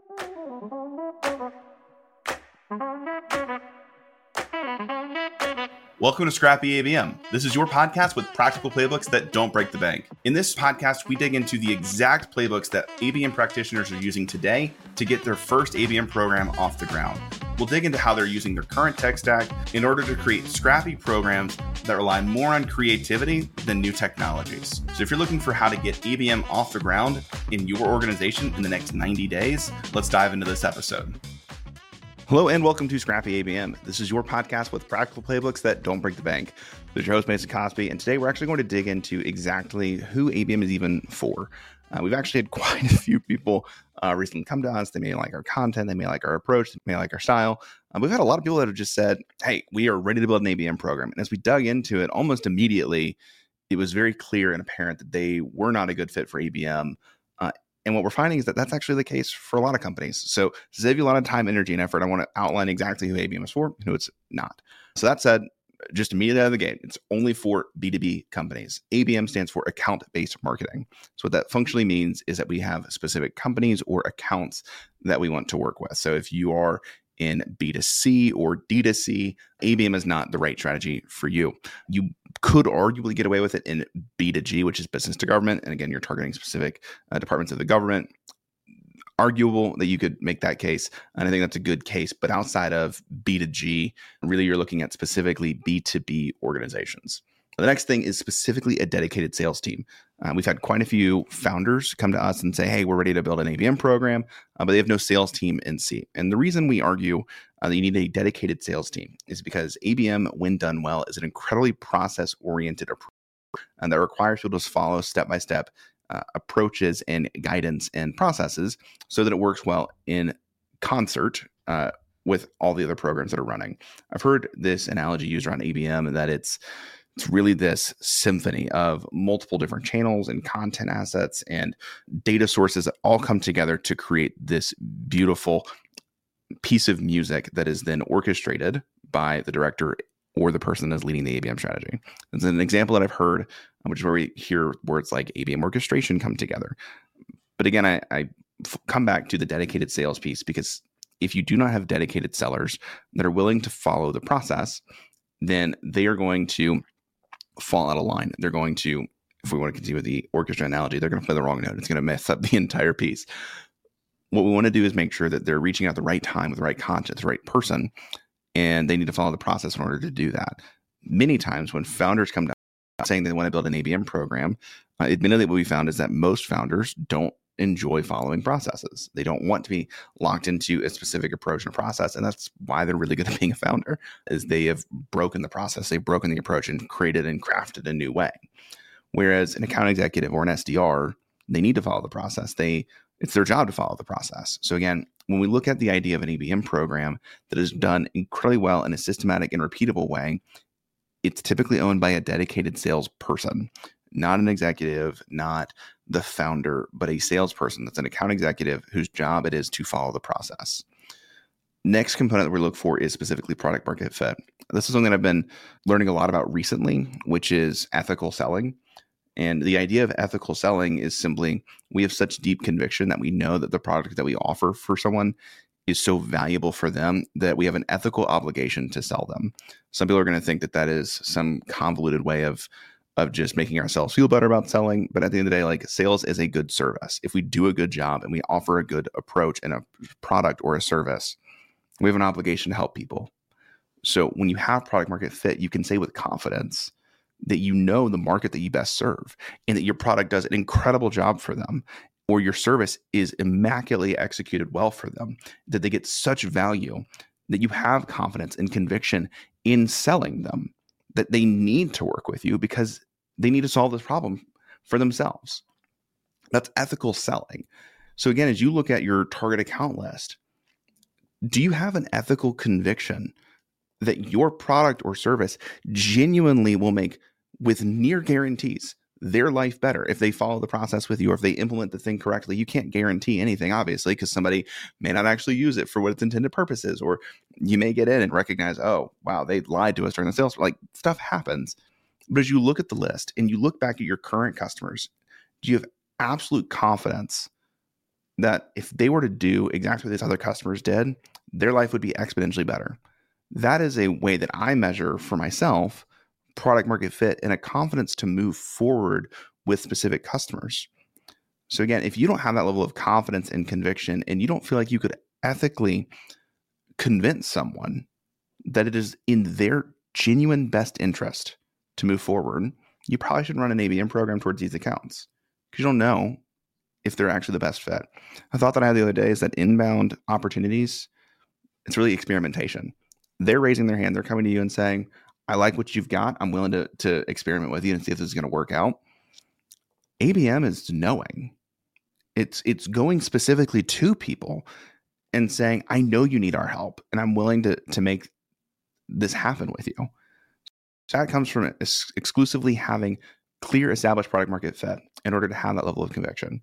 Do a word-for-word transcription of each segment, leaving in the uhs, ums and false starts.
Welcome to Scrappy A B M. This is your podcast with practical playbooks that don't break the bank. In this podcast, we dig into the exact playbooks that A B M practitioners are using today to get their first A B M program off the ground. We'll dig into how they're using their current tech stack in order to create scrappy programs that rely more on creativity than new technologies. So if you're looking for how to get A B M off the ground in your organization in the next ninety days, let's dive into this episode. Hello and welcome to Scrappy A B M. This is your podcast with practical playbooks that don't break the bank. This is your host, Mason Cosby, and today we're actually going to dig into exactly who A B M is even for. Uh, we've actually had quite a few people uh, recently come to us. They may like our content, they may like our approach, they may like our style. Uh, we've had a lot of people that have just said, hey, we are ready to build an A B M program. And as we dug into it, almost immediately, it was very clear and apparent that they were not a good fit for A B M. Uh, And what we're finding is that that's actually the case for a lot of companies. So to save you a lot of time, energy, and effort, I want to outline exactly who A B M is for and who it's not. So that said, just immediately out of the gate, it's only for B two B companies. A B M stands for account-based marketing. So what that functionally means is that we have specific companies or accounts that we want to work with. So if you are in B two C or D two C, A B M is not the right strategy for you. You could arguably get away with it in B two G, which is business to government. And again, you're targeting specific uh, departments of the government. Arguable that you could make that case. And I think that's a good case. But outside of B two G, really you're looking at specifically B two B organizations. The next thing is specifically a dedicated sales team. Uh, we've had quite a few founders come to us and say, hey, we're ready to build an A B M program, uh, but they have no sales team in seat. And the reason we argue uh, that you need a dedicated sales team is because A B M, when done well, is an incredibly process-oriented approach and that requires people to follow step-by-step uh, approaches and guidance and processes so that it works well in concert uh, with all the other programs that are running. I've heard this analogy used around A B M that it's It's really this symphony of multiple different channels and content assets and data sources that all come together to create this beautiful piece of music that is then orchestrated by the director or the person that's leading the A B M strategy. It's an example that I've heard, which is where we hear words like A B M orchestration come together. But again, I, I f- come back to the dedicated sales piece, because if you do not have dedicated sellers that are willing to follow the process, then they are going to fall out of line. They're going to, if we want to continue with the orchestra analogy, they're going to play the wrong note. It's going to mess up the entire piece. What we want to do is make sure that they're reaching out at the right time with the right content, the right person, and they need to follow the process in order to do that. Many times when founders come down saying they want to build an A B M program, uh, admittedly what we found is that most founders don't enjoy following processes. They don't want to be locked into a specific approach and process. And that's why they're really good at being a founder, is they have broken the process. They've broken the approach and created and crafted a new way. Whereas an account executive or an S D R, they need to follow the process. They, it's their job to follow the process. So again, when we look at the idea of an A B M program that is done incredibly well in a systematic and repeatable way, it's typically owned by a dedicated salesperson, not an executive, not the founder, but a salesperson that's an account executive whose job it is to follow the process. Next component that we look for is specifically product market fit. This is something that I've been learning a lot about recently, which is ethical selling. And the idea of ethical selling is simply, we have such deep conviction that we know that the product that we offer for someone is so valuable for them that we have an ethical obligation to sell them. Some people are going to think that that is some convoluted way of of just making ourselves feel better about selling. But at the end of the day, like, sales is a good service. If we do a good job and we offer a good approach and a product or a service, we have an obligation to help people. So when you have product market fit, you can say with confidence that you know the market that you best serve and that your product does an incredible job for them, or your service is immaculately executed well for them, that they get such value that you have confidence and conviction in selling them, that they need to work with you because they need to solve this problem for themselves. That's ethical selling. So again, as you look at your target account list, do you have an ethical conviction that your product or service genuinely will make, with near guarantees, their life better if they follow the process with you, or if they implement the thing correctly? You can't guarantee anything, obviously, because somebody may not actually use it for what its intended purpose is, or you may get in and recognize, oh, wow, they lied to us during the sales. Like, stuff happens. But as you look at the list and you look back at your current customers, do you have absolute confidence that if they were to do exactly what these other customers did, their life would be exponentially better. That is a way that I measure for myself product market fit and a confidence to move forward with specific customers. So again, if you don't have that level of confidence and conviction, and you don't feel like you could ethically convince someone that it is in their genuine best interest to move forward, you probably should run an A B M program towards these accounts, because you don't know if they're actually the best fit. A thought that I had the other day is that inbound opportunities, it's really experimentation. They're raising their hand. They're coming to you and saying, I like what you've got. I'm willing to, to experiment with you and see if this is going to work out. A B M is knowing. It's, it's going specifically to people and saying, I know you need our help, and I'm willing to, to make this happen with you. So that comes from ex- exclusively having clear established product market fit in order to have that level of conviction.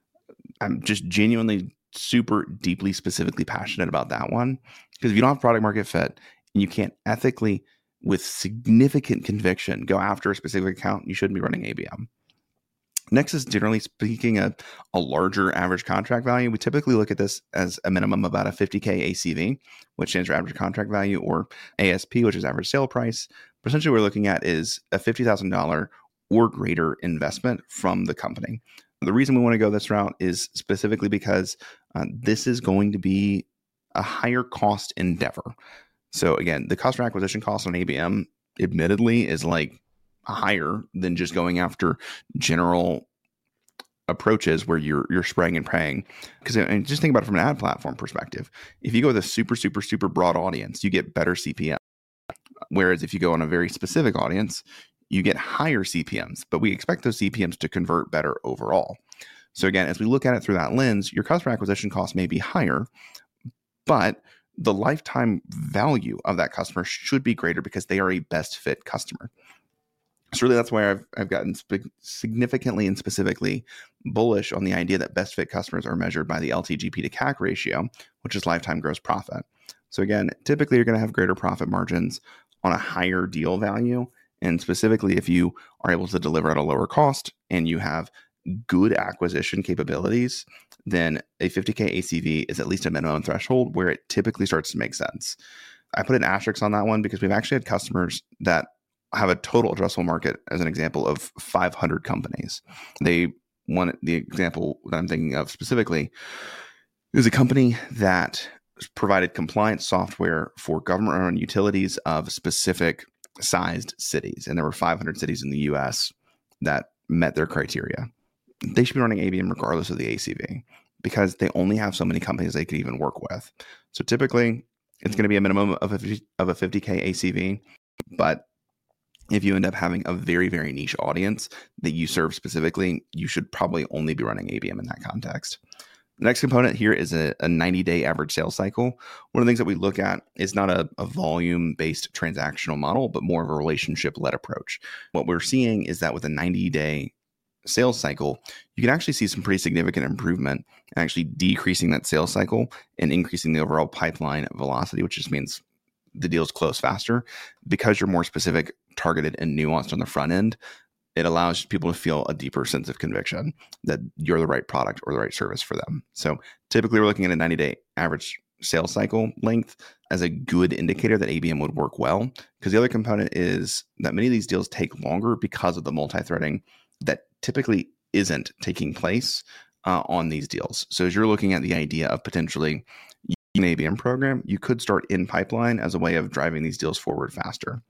I'm just genuinely super deeply specifically passionate about that one, because if you don't have product market fit and you can't ethically with significant conviction go after a specific account, you shouldn't be running A B M. Next is, generally speaking, a, a larger average contract value. We typically look at this as a minimum about a fifty K A C V, which stands for average contract value, or A S P, which is average sale price. But essentially what we're looking at is a fifty thousand dollars or greater investment from the company. The reason we want to go this route is specifically because uh, this is going to be a higher cost endeavor. So again, the customer acquisition cost on A B M admittedly is like higher than just going after general approaches where you're you're spraying and praying. Because and just think about it from an ad platform perspective. If you go with a super, super, super broad audience, you get better C P M. Whereas if you go on a very specific audience, you get higher C P Ms, but we expect those C P Ms to convert better overall. So again, as we look at it through that lens, your customer acquisition cost may be higher, but the lifetime value of that customer should be greater because they are a best fit customer. So really, that's why I've, I've gotten sp- significantly and specifically bullish on the idea that best fit customers are measured by the L T G P to C A C ratio, which is lifetime gross profit. So again, typically you're going to have greater profit margins on a higher deal value. And specifically, if you are able to deliver at a lower cost and you have good acquisition capabilities, then a fifty K A C V is at least a minimum threshold where it typically starts to make sense. I put an asterisk on that one because we've actually had customers that have a total addressable market, as an example, of five hundred companies. They one the example that I'm thinking of specifically is a company that provided compliance software for government-run utilities of specific sized cities. And there were five hundred cities in the U S that met their criteria. They should be running A B M regardless of the A C V because they only have so many companies they could even work with. So typically, it's going to be a minimum of a, of a fifty K A C V, but if you end up having a very, very niche audience that you serve specifically, you should probably only be running A B M in that context. The next component here is a, a ninety-day average sales cycle. One of the things that we look at is not a, a volume-based transactional model, but more of a relationship-led approach. What we're seeing is that with a ninety-day sales cycle, you can actually see some pretty significant improvement in actually decreasing that sales cycle and increasing the overall pipeline velocity, which just means the deals close faster because you're more specific, targeted, and nuanced on the front end. It allows people to feel a deeper sense of conviction that you're the right product or the right service for them. So typically we're looking at a ninety-day average sales cycle length as a good indicator that A B M would work well, because the other component is that many of these deals take longer because of the multi-threading that typically isn't taking place uh, on these deals. So as you're looking at the idea of potentially an A B M program, you could start in pipeline as a way of driving these deals forward faster.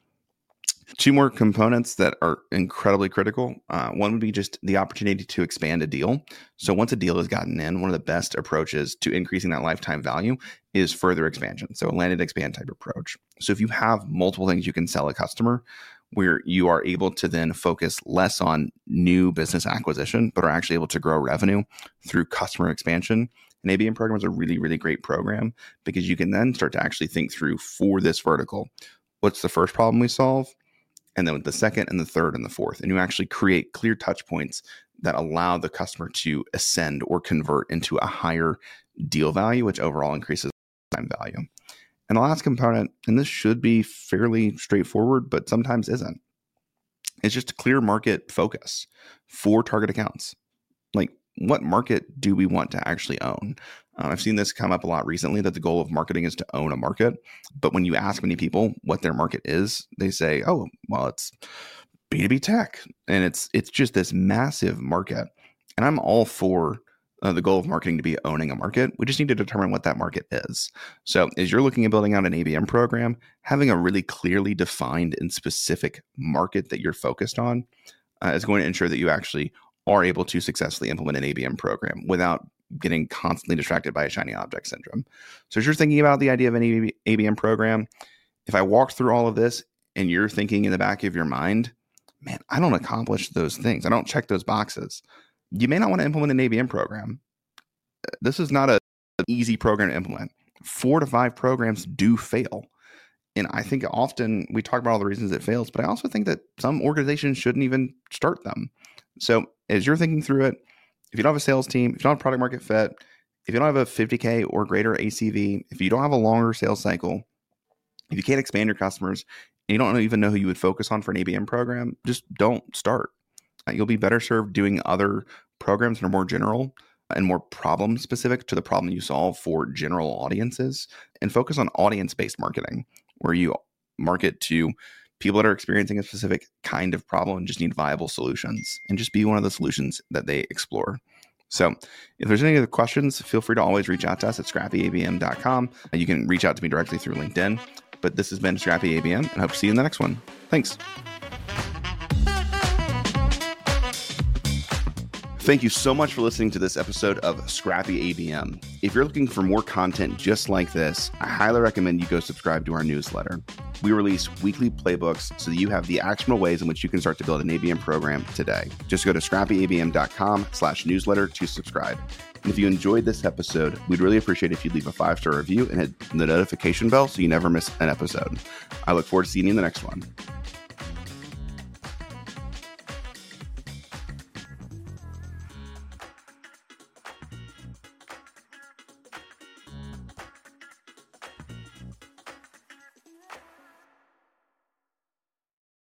Two more components that are incredibly critical. Uh, one would be just the opportunity to expand a deal. So once a deal has gotten in, one of the best approaches to increasing that lifetime value is further expansion. So a land and expand type approach. So if you have multiple things you can sell a customer, where you are able to then focus less on new business acquisition, but are actually able to grow revenue through customer expansion. An A B M program is a really, really great program because you can then start to actually think through for this vertical, what's the first problem we solve? And then with the second and the third and the fourth, and you actually create clear touch points that allow the customer to ascend or convert into a higher deal value, which overall increases time value. And the last component, and this should be fairly straightforward, but sometimes isn't, it's just a clear market focus for target accounts. Like what market do we want to actually own? Uh, I've seen this come up a lot recently, that the goal of marketing is to own a market. But when you ask many people what their market is, they say, oh, well, it's B two B tech. And it's it's just this massive market. And I'm all for uh, the goal of marketing to be owning a market. We just need to determine what that market is. So as you're looking at building out an A B M program, having a really clearly defined and specific market that you're focused on uh, is going to ensure that you actually are able to successfully implement an A B M program without getting constantly distracted by a shiny object syndrome. So as you're thinking about the idea of an A B M program, if I walk through all of this and you're thinking in the back of your mind, man, I don't accomplish those things, I don't check those boxes, you may not want to implement an A B M program. This is not a, an easy program to implement. Four to five programs do fail. And I think often we talk about all the reasons it fails, but I also think that some organizations shouldn't even start them. So as you're thinking through it, if you don't have a sales team, if you don't have product market fit, if you don't have a fifty K or greater A C V, if you don't have a longer sales cycle, if you can't expand your customers, and you don't even know who you would focus on for an A B M program, just don't start. You'll be better served doing other programs that are more general and more problem specific to the problem you solve for general audiences, and focus on audience-based marketing, where you market to people that are experiencing a specific kind of problem and just need viable solutions, and just be one of the solutions that they explore. So if there's any other questions, feel free to always reach out to us at scrappy A B M dot com. You can reach out to me directly through LinkedIn. But this has been Scrappy A B M, and I hope to see you in the next one. Thanks. Thank you so much for listening to this episode of Scrappy A B M. If you're looking for more content just like this, I highly recommend you go subscribe to our newsletter. We release weekly playbooks so that you have the actionable ways in which you can start to build an A B M program today. Just go to scrappy A B M dot com slash newsletter to subscribe. And if you enjoyed this episode, we'd really appreciate if you'd leave a five-star review and hit the notification bell so you never miss an episode. I look forward to seeing you in the next one.